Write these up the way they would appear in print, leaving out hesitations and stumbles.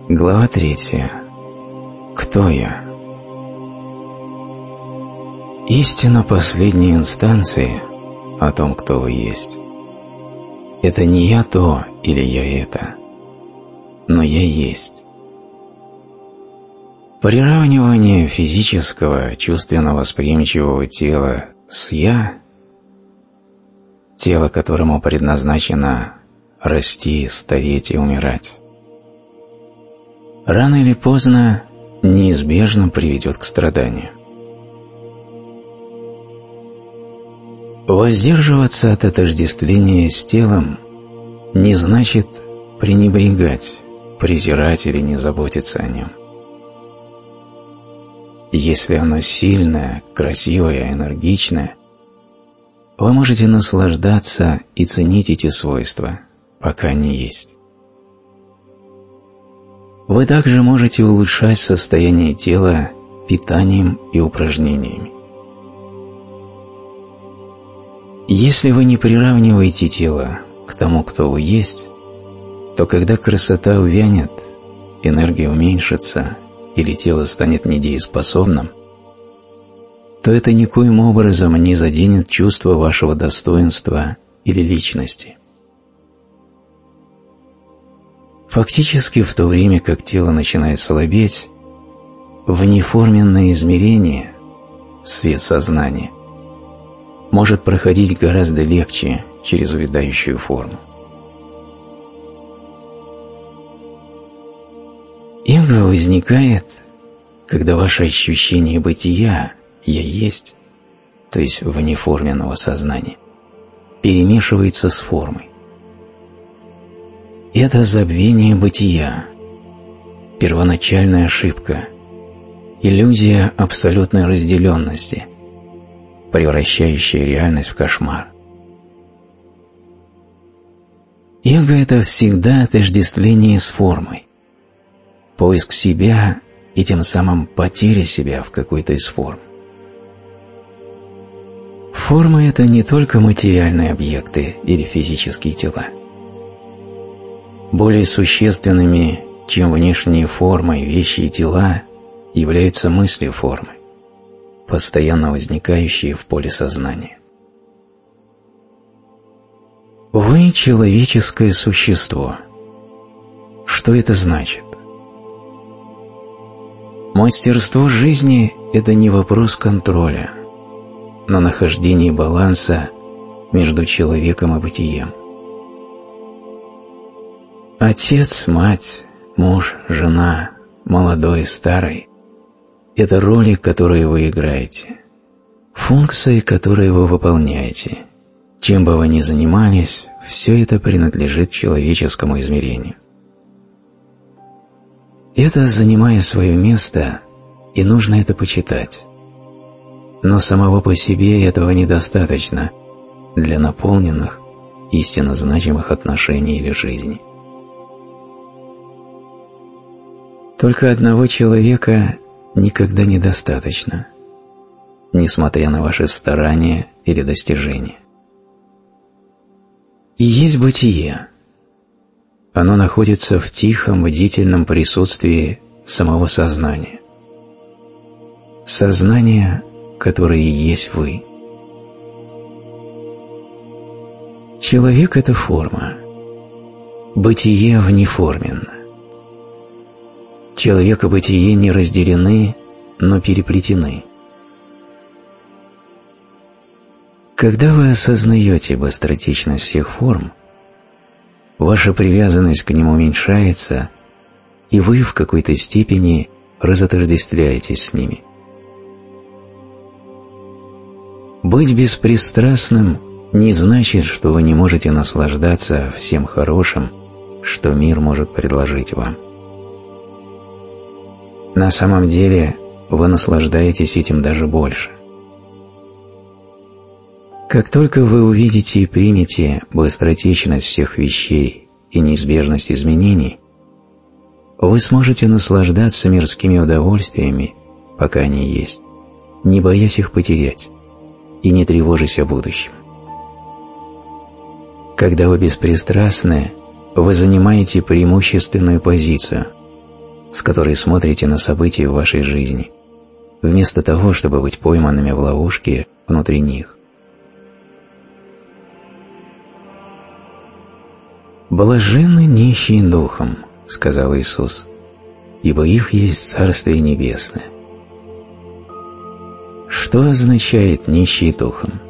Глава 3. Кто я? Истина последней инстанции о том, кто вы есть. Это не я то или я это, но я есть. Приравнивание физического, чувственно-восприимчивого тела с «я», тело, которому предназначено расти, стареть и умирать, рано или поздно неизбежно приведет к страданию. Воздерживаться от отождествления с телом не значит пренебрегать, презирать или не заботиться о нем. Если оно сильное, красивое, энергичное, вы можете наслаждаться и ценить эти свойства, пока они есть. Вы также можете улучшать состояние тела питанием и упражнениями. Если вы не приравниваете тело к тому, кто вы есть, то когда красота увянет, энергия уменьшится или тело станет недееспособным, то это никоим образом не заденет чувство вашего достоинства или личности. Фактически, в то время как тело начинает слабеть, внеформенное измерение, свет сознания, может проходить гораздо легче через увядающую форму. Эго возникает, когда ваше ощущение бытия «я есть», то есть внеформенного сознания, перемешивается с формой. Это забвение бытия, первоначальная ошибка, иллюзия абсолютной разделенности, превращающая реальность в кошмар. Эго – это всегда отождествление с формой, поиск себя и тем самым потеря себя в какой-то из форм. Формы – это не только материальные объекты или физические тела. Более существенными, чем внешние формы, вещи и тела, являются мысли формы, постоянно возникающие в поле сознания. Вы – человеческое существо. Что это значит? Мастерство жизни – это не вопрос контроля, но нахождение баланса между человеком и бытием. Отец, мать, муж, жена, молодой, старый – это роли, которые вы играете, функции, которые вы выполняете. Чем бы вы ни занимались, все это принадлежит человеческому измерению. Это, занимая свое место, и нужно это почитать. Но самого по себе этого недостаточно для наполненных, истинно значимых отношений или жизни. Только одного человека никогда недостаточно, несмотря на ваши старания или достижения. И есть бытие. Оно находится в тихом, бдительном присутствии самого сознания. Сознание, которое и есть вы. Человек – это форма. Бытие внеформенно. Человек и бытие не разделены, но переплетены. Когда вы осознаете быстротечность всех форм, ваша привязанность к ним уменьшается, и вы в какой-то степени разотождествляетесь с ними. Быть беспристрастным не значит, что вы не можете наслаждаться всем хорошим, что мир может предложить вам. На самом деле вы наслаждаетесь этим даже больше. Как только вы увидите и примете быстротечность всех вещей и неизбежность изменений, вы сможете наслаждаться мирскими удовольствиями, пока они есть, не боясь их потерять и не тревожась о будущем. Когда вы беспристрастны, вы занимаете преимущественную позицию, с которой смотрите на события в вашей жизни, вместо того, чтобы быть пойманными в ловушке внутри них. «Блаженны нищие духом», — сказал Иисус, — «ибо их есть Царствие Небесное». Что означает нищий духом?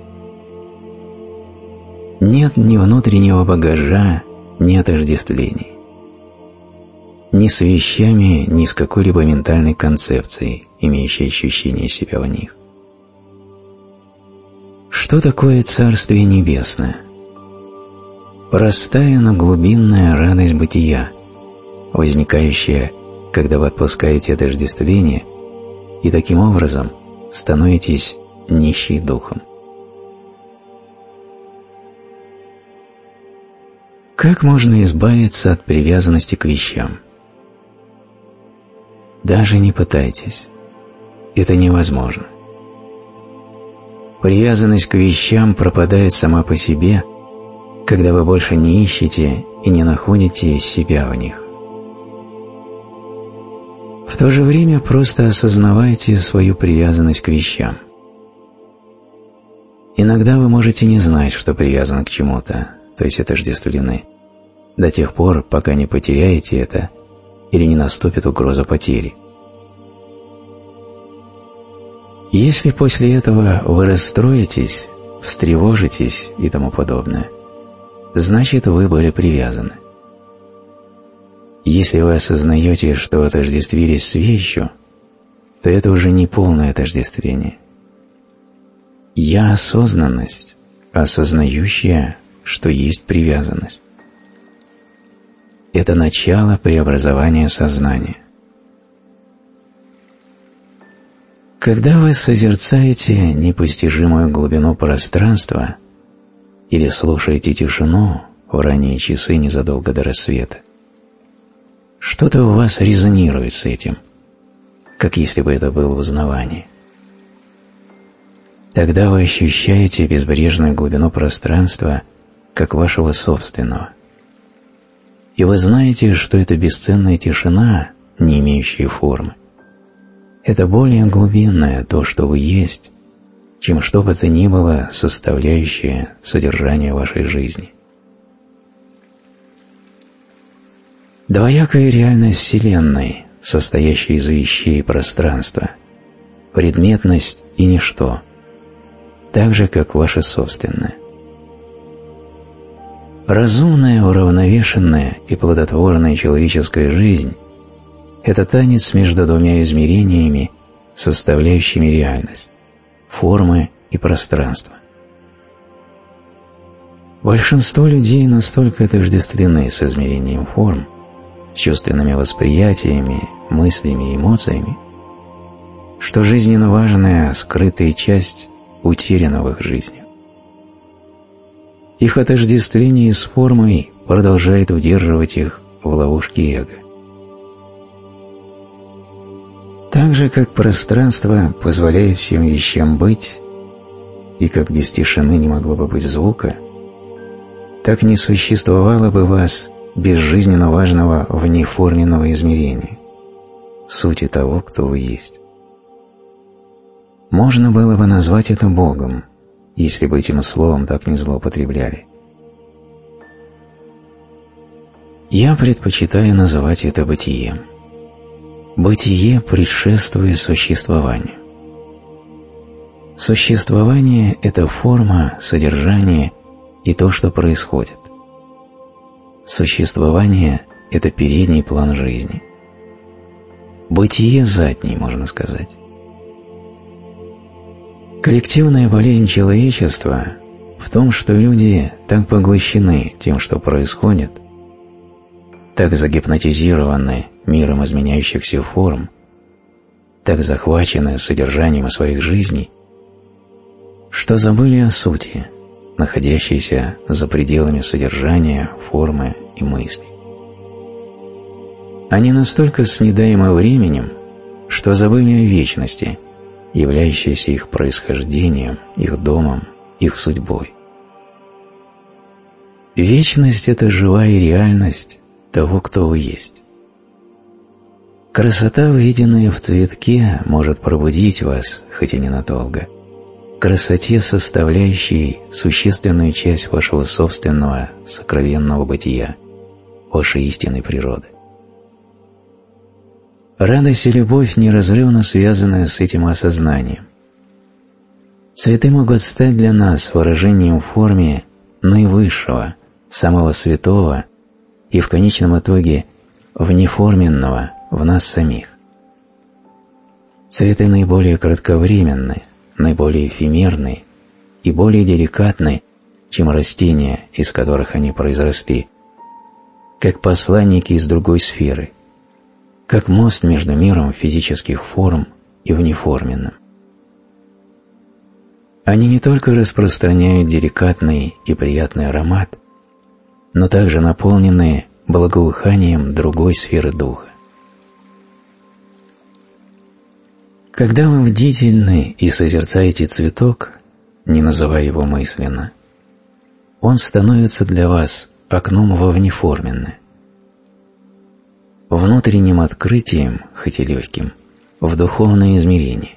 Нет ни внутреннего багажа, ни отождествлений. Ни с вещами, ни с какой-либо ментальной концепцией, имеющей ощущение себя в них. Что такое Царствие Небесное? Простая, но глубинная радость бытия, возникающая, когда вы отпускаете отождествление и таким образом становитесь нищий духом. Как можно избавиться от привязанности к вещам? Даже не пытайтесь. Это невозможно. Привязанность к вещам пропадает сама по себе, когда вы больше не ищете и не находите себя в них. В то же время просто осознавайте свою привязанность к вещам. Иногда вы можете не знать, что привязаны к чему-то, то есть отождествлены, до тех пор, пока не потеряете это или не наступит угроза потери. Если после этого вы расстроитесь, встревожитесь и тому подобное, значит, вы были привязаны. Если вы осознаете, что отождествились с вещью, то это уже не полное отождествление. Я-осознанность, осознающая, что есть привязанность. Это начало преобразования сознания. Когда вы созерцаете непостижимую глубину пространства или слушаете тишину в ранние часы незадолго до рассвета, что-то в вас резонирует с этим, как если бы это было узнавание. Тогда вы ощущаете безбрежную глубину пространства как вашего собственного. И вы знаете, что это бесценная тишина, не имеющая формы. Это более глубинное то, что вы есть, чем что бы то ни было составляющее содержание вашей жизни. Двоякая реальность Вселенной, состоящая из вещей и пространства, предметность и ничто, так же, как ваша собственная. Разумная, уравновешенная и плодотворная человеческая жизнь – это танец между двумя измерениями, составляющими реальность – формы и пространство. Большинство людей настолько отождествлены с измерением форм, чувственными восприятиями, мыслями и эмоциями, что жизненно важная, скрытая часть утеряна в их жизни. Их отождествление с формой продолжает удерживать их в ловушке эго. Так же, как пространство позволяет всем вещам быть, и как без тишины не могло бы быть звука, так не существовало бы вас без жизненно важного внеформенного измерения, сути того, кто вы есть. Можно было бы назвать это Богом, если бы этим словом так не злоупотребляли. Я предпочитаю называть это бытием. Бытие предшествует существованию. Существование – это форма, содержание и то, что происходит. Существование – это передний план жизни. Бытие – задний, можно сказать. Коллективная болезнь человечества в том, что люди так поглощены тем, что происходит, так загипнотизированы миром изменяющихся форм, так захвачены содержанием своих жизней, что забыли о сути, находящейся за пределами содержания, формы и мысли. Они настолько снедаемы временем, что забыли о вечности, являющейся их происхождением, их домом, их судьбой. Вечность – это живая реальность того, кто вы есть. Красота, увиденная в цветке, может пробудить вас, хоть и ненадолго, к красоте, составляющей существенную часть вашего собственного сокровенного бытия, вашей истинной природы. Радость и любовь неразрывно связаны с этим осознанием. Цветы могут стать для нас выражением в форме наивысшего, самого святого и в конечном итоге внеформенного в нас самих. Цветы наиболее кратковременны, наиболее эфемерны и более деликатны, чем растения, из которых они произросли, как посланники из другой сферы, как мост между миром физических форм и внеформенным. Они не только распространяют деликатный и приятный аромат, но также наполнены благоуханием другой сферы духа. Когда вы бдительны и созерцаете цветок, не называя его мысленно, он становится для вас окном во внеформенное, внутренним открытием, хоть и легким, в духовное измерение.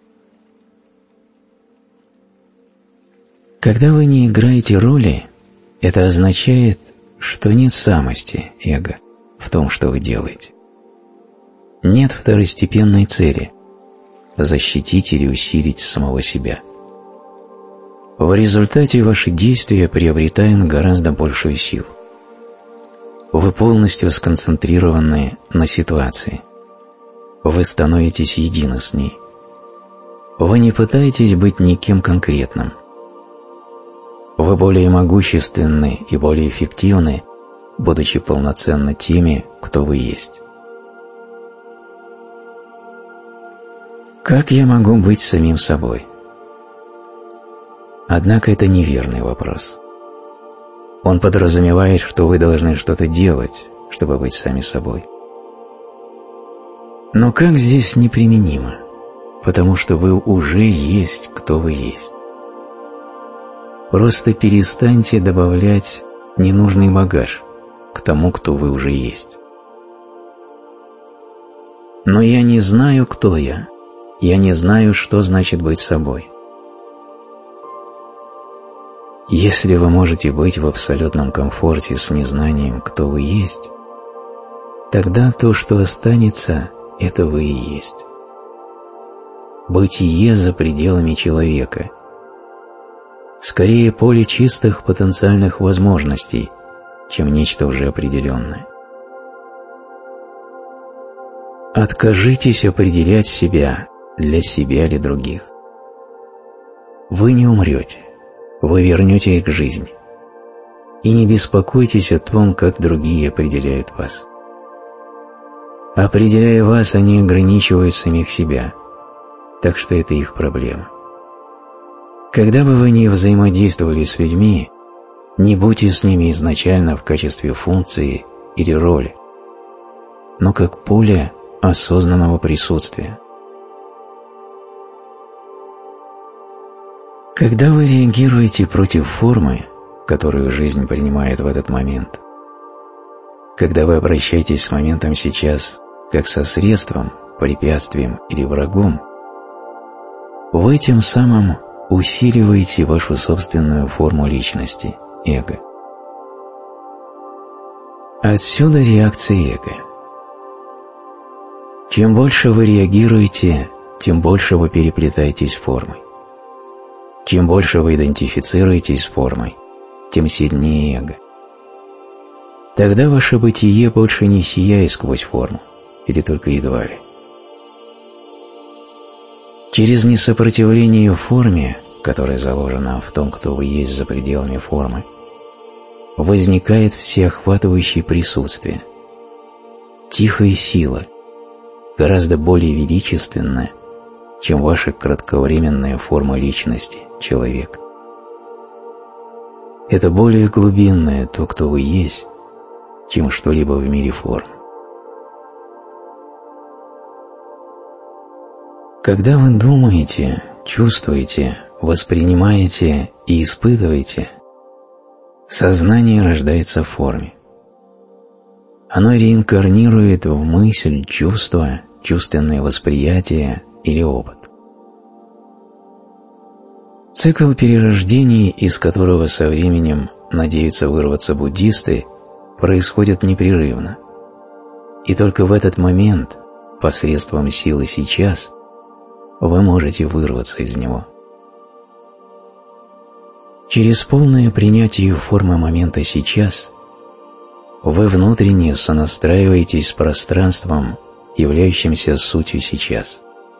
Когда вы не играете роли, это означает, что нет самости, эго, в том, что вы делаете. Нет второстепенной цели – защитить или усилить самого себя. В результате ваши действия приобретают гораздо большую силу. Вы полностью сконцентрированы на ситуации. Вы становитесь едины с ней. Вы не пытаетесь быть никем конкретным. Вы более могущественны и более эффективны, будучи полноценно теми, кто вы есть. Как я могу быть самим собой? Однако это неверный вопрос. Он подразумевает, что вы должны что-то делать, чтобы быть сами собой. Но как здесь неприменимо, потому что вы уже есть, кто вы есть. Просто перестаньте добавлять ненужный багаж к тому, кто вы уже есть. Но я не знаю, кто я. Я не знаю, что значит быть собой. Если вы можете быть в абсолютном комфорте с незнанием, кто вы есть, тогда то, что останется, это вы и есть. Бытие за пределами человека. Скорее поле чистых потенциальных возможностей, чем нечто уже определенное. Откажитесь определять себя для себя или других. Вы не умрете, вы вернете их к жизни. И не беспокойтесь о том, как другие определяют вас. Определяя вас, они ограничивают самих себя, так что это их проблема. Когда бы вы ни взаимодействовали с людьми, не будьте с ними изначально в качестве функции или роли, но как поле осознанного присутствия. Когда вы реагируете против формы, которую жизнь принимает в этот момент, когда вы обращаетесь с моментом сейчас как со средством, препятствием или врагом, вы тем самым усиливаете вашу собственную форму личности, эго. Отсюда реакция эго. Чем больше вы реагируете, тем больше вы переплетаетесь с формой. Чем больше вы идентифицируетесь с формой, тем сильнее эго. Тогда ваше бытие больше не сияет сквозь форму, или только едва ли. Через несопротивление форме, которая заложена в том, кто вы есть за пределами формы, возникает всеохватывающее присутствие, тихая сила, гораздо более величественная, чем ваша кратковременная форма личности, человек. Это более глубинное то, кто вы есть, чем что-либо в мире форм. Когда вы думаете, чувствуете, воспринимаете и испытываете, сознание рождается в форме. Оно реинкарнирует в мысль, чувство, чувственное восприятие или опыт. Цикл перерождений, из которого со временем надеются вырваться буддисты, происходит непрерывно. И только в этот момент, посредством силы сейчас, вы можете вырваться из него. Через полное принятие формы момента сейчас вы внутренне сонастраиваетесь с пространством, являющимся сутью сейчас.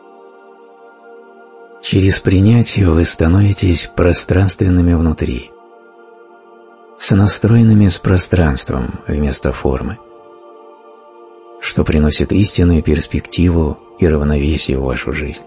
Через принятие вы становитесь пространственными внутри, сонастроенными с пространством вместо формы, что приносит истинную перспективу и равновесие в вашу жизнь.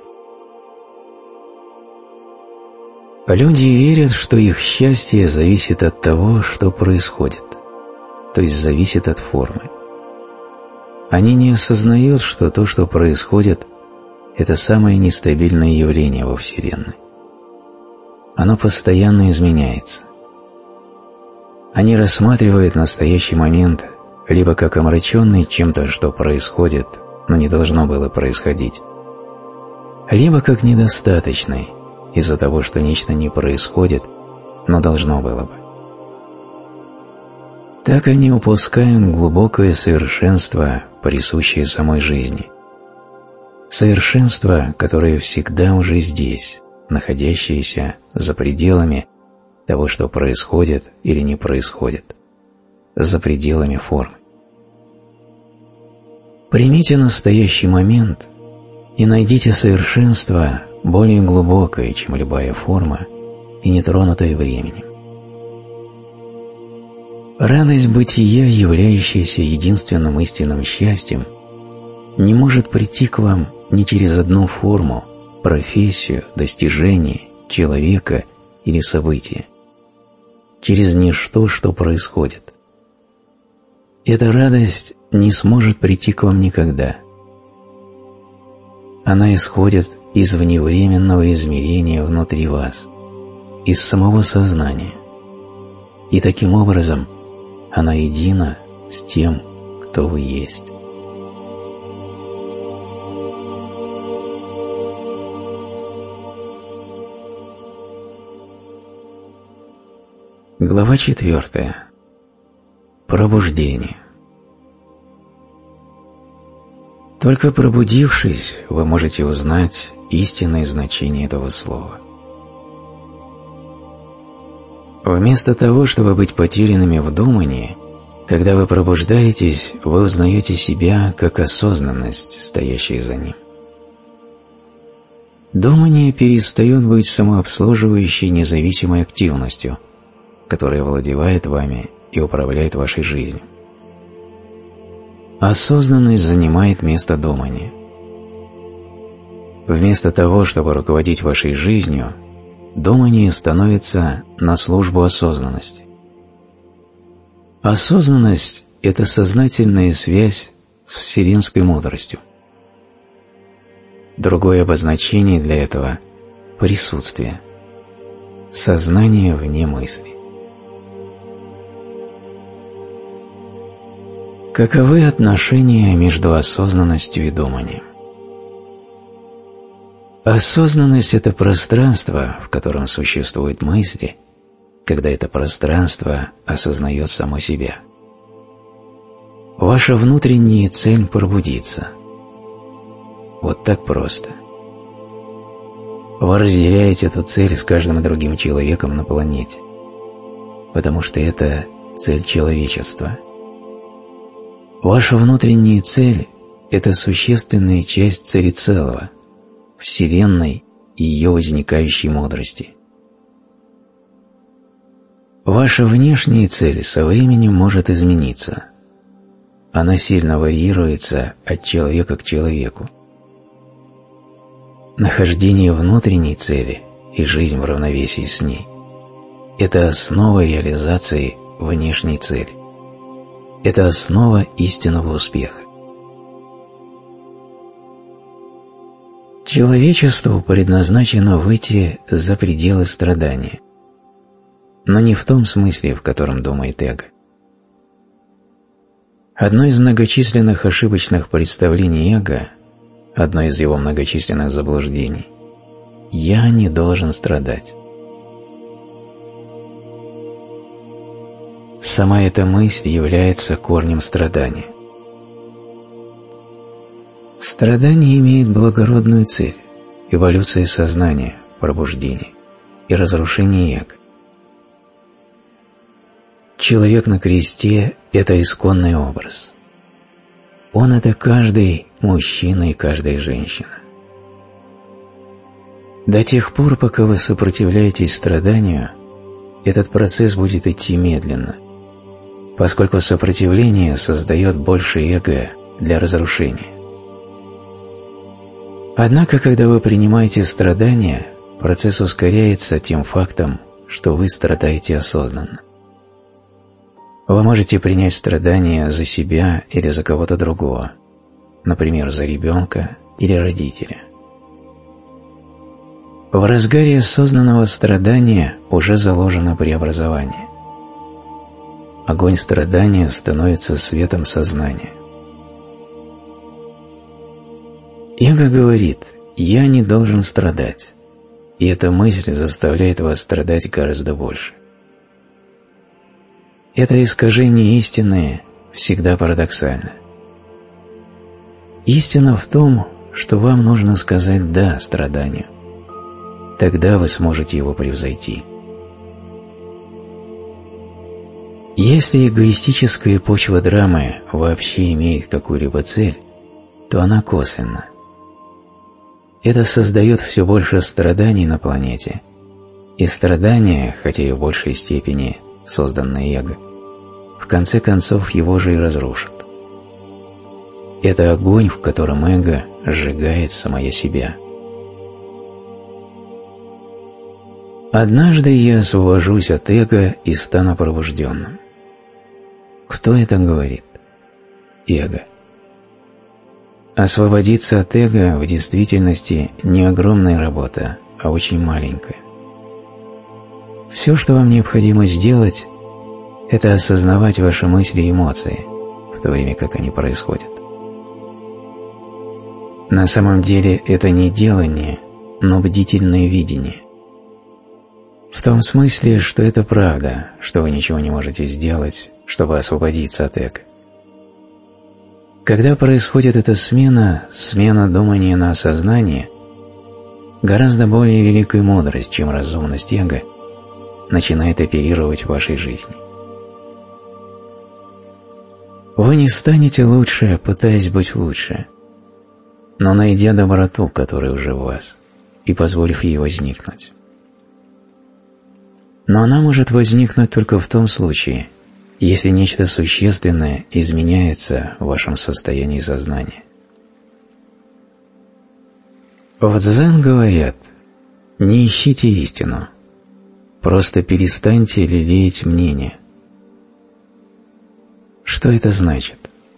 Люди верят, что их счастье зависит от того, что происходит, то есть зависит от формы. Они не осознают, что то, что происходит, это самое нестабильное явление во Вселенной. Оно постоянно изменяется. Они рассматривают настоящий момент либо как омраченный чем-то, что происходит, но не должно было происходить, либо как недостаточный из-за того, что нечто не происходит, но должно было бы. Так они упускают глубокое совершенство, присущее самой жизни. Совершенство, которое всегда уже здесь, находящееся за пределами того, что происходит или не происходит, за пределами формы. Примите настоящий момент и найдите совершенство более глубокое, чем любая форма, и не тронутое временем. Радость бытия, являющаяся единственным истинным счастьем, не может прийти к вам ни через одну форму, профессию, достижение, человека или событие, через ничто, что происходит. Эта радость не сможет прийти к вам никогда. Она исходит из вневременного измерения внутри вас, из самого сознания, и таким образом она едина с тем, кто вы есть. Глава 4. Пробуждение. Только пробудившись, вы можете узнать истинное значение этого слова. Вместо того, чтобы быть потерянными в думании, когда вы пробуждаетесь, вы узнаете себя как осознанность, стоящая за ним. Думание перестает быть самообслуживающей независимой активностью, которая овладевает вами и управляет вашей жизнью. Осознанность занимает место думания. Вместо того, чтобы руководить вашей жизнью, думание становится на службу осознанности. Осознанность – это сознательная связь с вселенской мудростью. Другое обозначение для этого – присутствие, сознание вне мысли. Каковы отношения между осознанностью и думанием? Осознанность – это пространство, в котором существуют мысли, когда это пространство осознает само себя. Ваша внутренняя цель – пробудиться. Вот так просто. Вы разделяете эту цель с каждым другим человеком на планете, потому что это цель человечества. Ваша внутренняя цель – это существенная часть цели целого, Вселенной и ее возникающей мудрости. Ваша внешняя цель со временем может измениться. Она сильно варьируется от человека к человеку. Нахождение внутренней цели и жизнь в равновесии с ней – это основа реализации внешней цели. Это основа истинного успеха. Человечеству предназначено выйти за пределы страдания, но не в том смысле, в котором думает эго. Одно из многочисленных ошибочных представлений эго, одно из его многочисленных заблуждений – «я не должен страдать». Сама эта мысль является корнем страдания. Страдание имеет благородную цель – эволюция сознания, пробуждение и разрушение эго. Человек на кресте – это исконный образ. Он – это каждый мужчина и каждая женщина. До тех пор, пока вы сопротивляетесь страданию, этот процесс будет идти медленно, поскольку сопротивление создает больше эго для разрушения. Однако, когда вы принимаете страдания, процесс ускоряется тем фактом, что вы страдаете осознанно. Вы можете принять страдания за себя или за кого-то другого, например, за ребенка или родителя. В разгаре осознанного страдания уже заложено преобразование. Огонь страдания становится светом сознания. Эго говорит: «Я не должен страдать», и эта мысль заставляет вас страдать гораздо больше. Это искажение истины всегда парадоксально. Истина в том, что вам нужно сказать «да» страданию. Тогда вы сможете его превзойти. Если эгоистическая почва драмы вообще имеет какую-либо цель, то она косвенна. Это создает все больше страданий на планете, и страдания, хотя и в большей степени созданное эго, в конце концов его же и разрушат. Это огонь, в котором эго сжигает самое себя. Однажды я освобожусь от эго и стану пробужденным. Кто это говорит? Эго. Освободиться от эго в действительности не огромная работа, а очень маленькая. Все, что вам необходимо сделать, это осознавать ваши мысли и эмоции, в то время как они происходят. На самом деле это не делание, но бдительное видение. В том смысле, что это правда, что вы ничего не можете сделать, чтобы освободиться от эго. Когда происходит эта смена думания на осознание, гораздо более великая мудрость, чем разумность эго, начинает оперировать в вашей жизни. Вы не станете лучше, пытаясь быть лучше, но найдя доброту, которая уже в вас, и позволив ей возникнуть. Но она может возникнуть только в том случае, если нечто существенное изменяется в вашем состоянии сознания. В дзен говорят: не ищите истину, просто перестаньте лелеять мнение. Что это значит?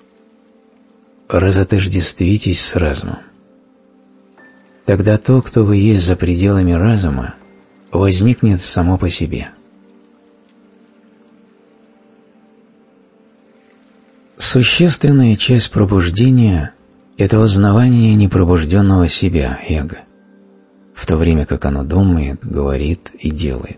Разотождествитесь с разумом. Тогда то, кто вы есть за пределами разума, возникнет само по себе. Существенная часть пробуждения – это узнавание непробужденного себя, эго, в то время как оно думает, говорит и делает.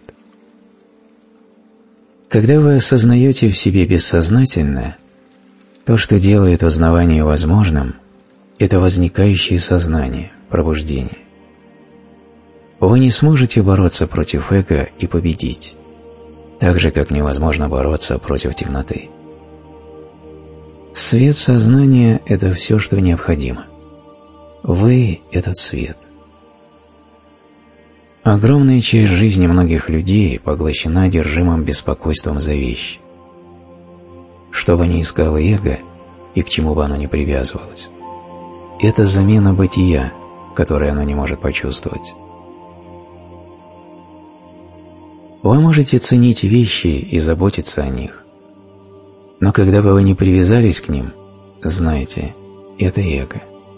Когда вы осознаете в себе бессознательное, то, что делает узнавание возможным, это возникающее сознание, пробуждение. Вы не сможете бороться против эго и победить, так же, как невозможно бороться против темноты. Свет сознания – это все, что необходимо. Вы – этот свет. Огромная часть жизни многих людей поглощена одержимым беспокойством за вещи. Что бы ни искало эго и к чему бы оно ни привязывалось, это замена бытия, которое оно не может почувствовать. Вы можете ценить вещи и заботиться о них, но когда бы вы не привязались к ним, знайте, это эго.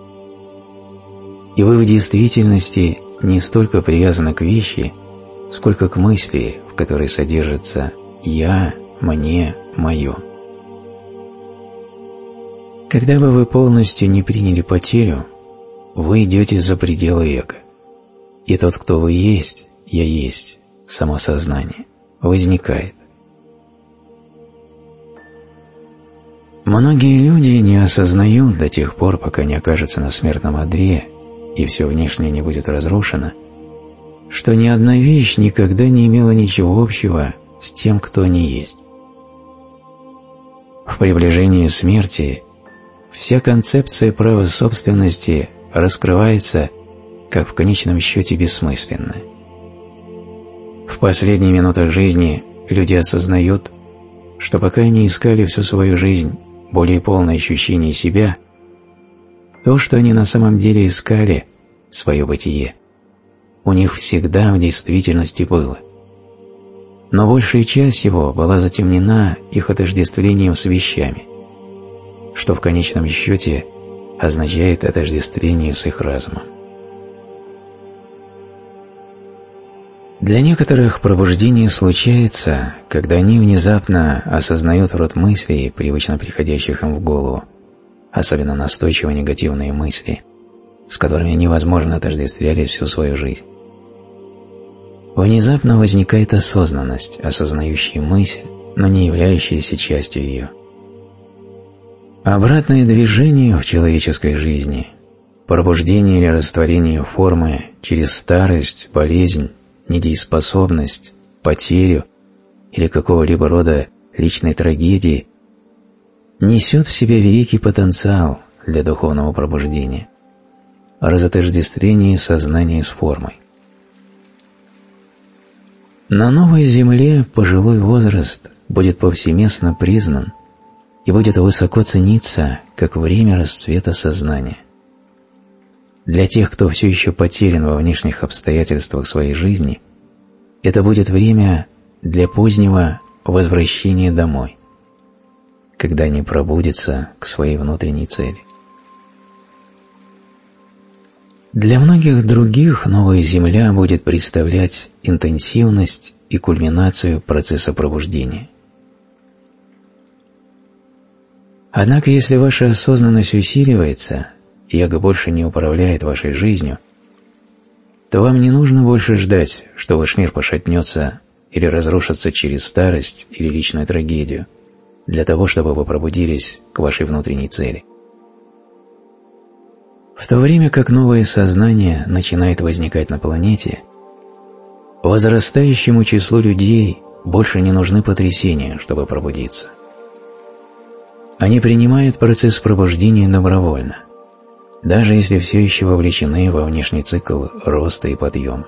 И вы в действительности не столько привязаны к вещи, сколько к мысли, в которой содержится «я», «мне», «моё». Когда бы вы полностью не приняли потерю, вы идете за пределы эго. И тот, кто вы есть, я есть, самосознание, возникает. Многие люди не осознают до тех пор, пока не окажутся на смертном одре и все внешнее не будет разрушено, что ни одна вещь никогда не имела ничего общего с тем, кто они есть. В приближении смерти вся концепция права собственности раскрывается как в конечном счете бессмысленная. В последние минуты жизни люди осознают, что пока они искали всю свою жизнь более полное ощущение себя, то, что они на самом деле искали, свое бытие, у них всегда в действительности было. Но большая часть его была затемнена их отождествлением с вещами, что в конечном счете означает отождествление с их разумом. Для некоторых пробуждение случается, когда они внезапно осознают род мыслей, привычно приходящих им в голову, особенно настойчиво негативные мысли, с которыми они, возможно, отождествлялись всю свою жизнь. Внезапно возникает осознанность, осознающая мысль, но не являющаяся частью ее. Обратное движение в человеческой жизни, пробуждение или растворение формы через старость, болезнь, недееспособность, потерю или какого-либо рода личной трагедии, несет в себе великий потенциал для духовного пробуждения, разотождествление сознания с формой. На новой земле пожилой возраст будет повсеместно признан и будет высоко цениться как время расцвета сознания. Для тех, кто все еще потерян во внешних обстоятельствах своей жизни, это будет время для позднего возвращения домой, когда они пробудятся к своей внутренней цели. Для многих других новая Земля будет представлять интенсивность и кульминацию процесса пробуждения. Однако, если ваша осознанность усиливается, и эго больше не управляет вашей жизнью, то вам не нужно больше ждать, что ваш мир пошатнется или разрушится через старость или личную трагедию, для того, чтобы вы пробудились к вашей внутренней цели. В то время как новое сознание начинает возникать на планете, возрастающему числу людей больше не нужны потрясения, чтобы пробудиться. Они принимают процесс пробуждения добровольно, даже если все еще вовлечены во внешний цикл роста и подъема.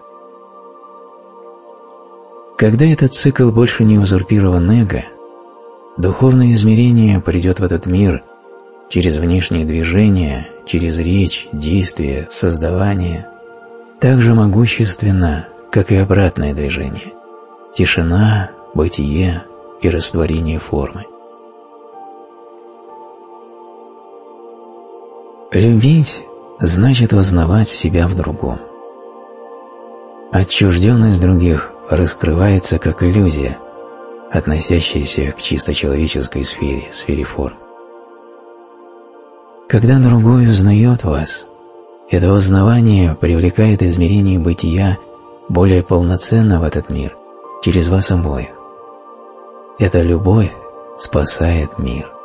Когда этот цикл больше не узурпирован эго, духовное измерение придет в этот мир через внешние движения, через речь, действие, создавание, так же могущественно, как и обратное движение – тишина, бытие и растворение формы. Любить значит узнавать себя в другом. Отчужденность других раскрывается как иллюзия, относящаяся к чисто человеческой сфере, сфере форм. Когда другой узнает вас, это узнавание привлекает измерение бытия более полноценно в этот мир через вас обоих. Эта любовь спасает мир.